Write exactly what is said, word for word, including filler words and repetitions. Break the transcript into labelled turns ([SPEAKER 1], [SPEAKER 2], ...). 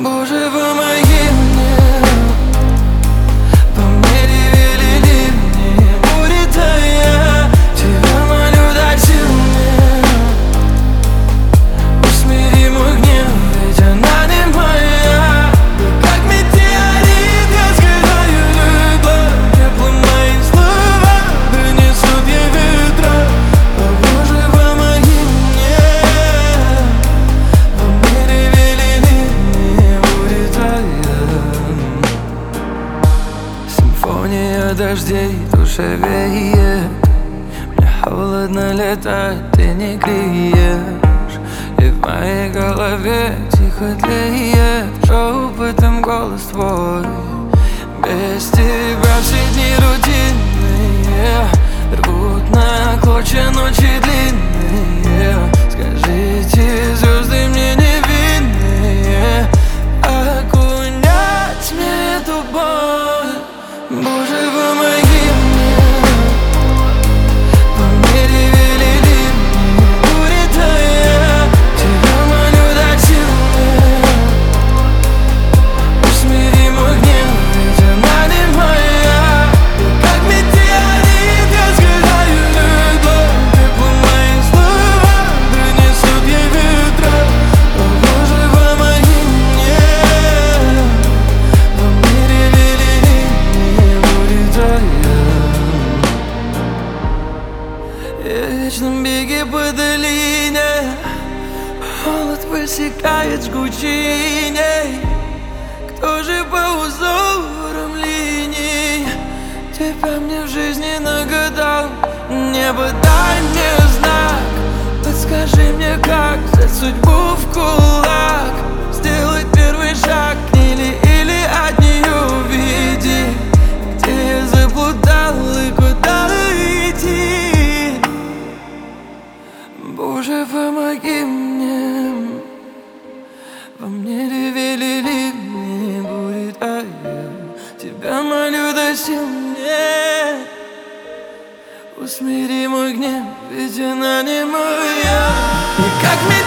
[SPEAKER 1] Боже, помоги мне. По мере велели мне будет твоя. Тебя молю, дай сил мне. Усмири мой гнев, ведь она не моя. И как метеорит я сгораю любовь. Теплым мои слова принесут ей ветра. О, Боже, помоги мне. По мере велели мне будет твоя. Симфония дождей в душе веет. Мне холодно летать, ты не греешь. И в моей голове тихо тлеет шепотом голос твой. Без тебя все дни рутинные рвут на клочья ночи длинные. Скажите, звезды мне невинные, окунять мне эту боль. Боже, помоги мне. По мере велели мне будет твоя. Тебя молю, дай сил мне. Усмири мой гнев, ведь она не моя. И как метеорит я сгораю любовь. Теплым мои слова принесут ей ветра. О, Боже, помоги мне. По мере велели мне будет твоя. В вечном беге по долине холод высекает жгучиней. Кто же по узорам линий тебя мне в жизни нагадал? Небо, дай мне знак, подскажи мне, как взять судьбу в кулак. Сделать первый шаг к ней или, или от нее уведи. Где я заплутал и куда идти? Боже, помоги мне. Во мне велели мне будет, а я тебя молю, дай сил мне. Усмири мой гнев, ведь она не моя. И как